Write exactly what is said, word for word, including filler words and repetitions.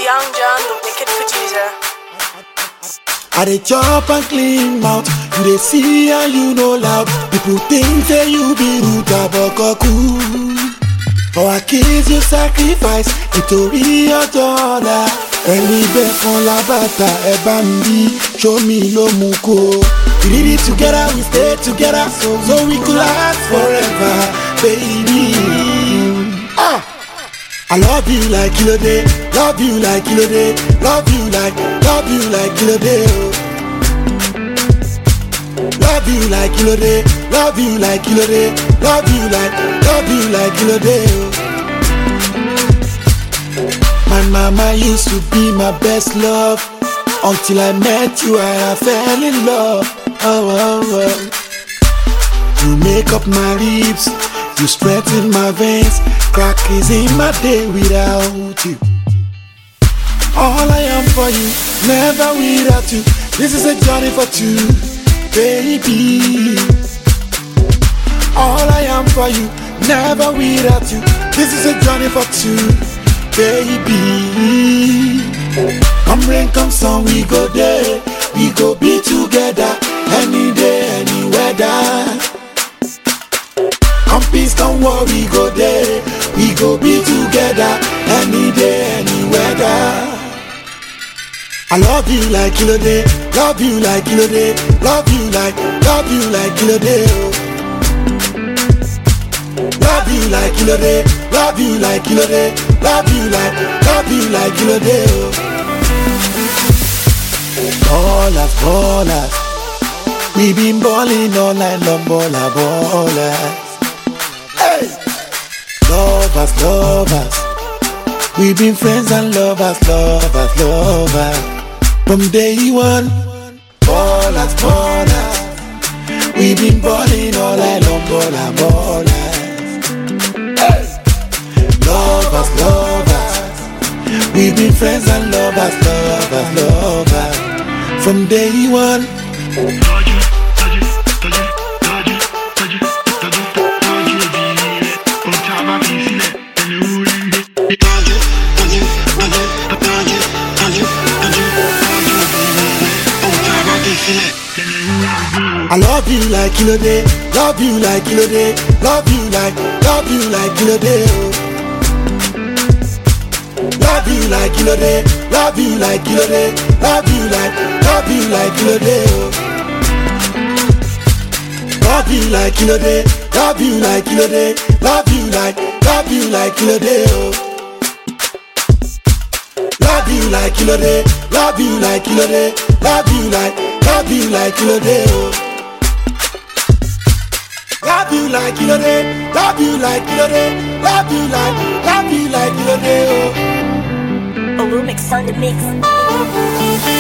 Young John, the wicked producer. I dey chop and clean mouth. You dey see and you know loud. People think say you be rude, but cool. For our kids you sacrifice. Nítorí ọjọ́ ọ̀la. Ẹni bẹ́ẹ̀ kan lábàtà ẹ bá mi rí. Show me ló mú kó. We did it together, we stay together, so so we could last forever, baby. Ah. I love you like Kilode, love you like Kilode, love you like, love you like Kilode. Oh. Love you like Kilode, love you like Kilode, love you like, love you like Kilode. Oh. My mama used to be my best love. Until I met you and I fell in love. Oh, oh, oh. You make up my ribs, you strengthen my veins. Crack is in my day without you. All I am for you, never without you. This is a journey for two, baby. All I am for you, never without you. This is a journey for two, baby. Come rain, come sun, we go there. We go be together, any day, any weather. Come peace, come war, we go there. We go be together, any day, any weather. I love you like Kilode, love you like Kilode, love you like, love you like Kilode. Oh. Love you like Kilode, love you like Kilode, love you like, love you like Kilode. Oh. Ballers, ballers, we been balling all night long, baller, ballers. Hey, lovers, lovers, we been friends and lovers, lovers, lovers. From day one, ballers, ballers, we been balling all night long, baller, ballers. Hey, lovers, lovers, we been friends and lovers, lovers, lovers. From day one. I love you like Kilode, love you like Kilode, love you like, love you like Kilode. Oh. Love you like Kilode, love you like Kilode, love you like, love you like Kilode. Oh. Love you like Kilode, love you like Kilode, love you like, love you like Kilode. Oh. Love you like Kilode, love you like Kilode, love you like, love you like Kilode. Oh. Love you like Kilode, love you like Kilode, love you like, love you like Kilode. Oh. Olumix on the mix.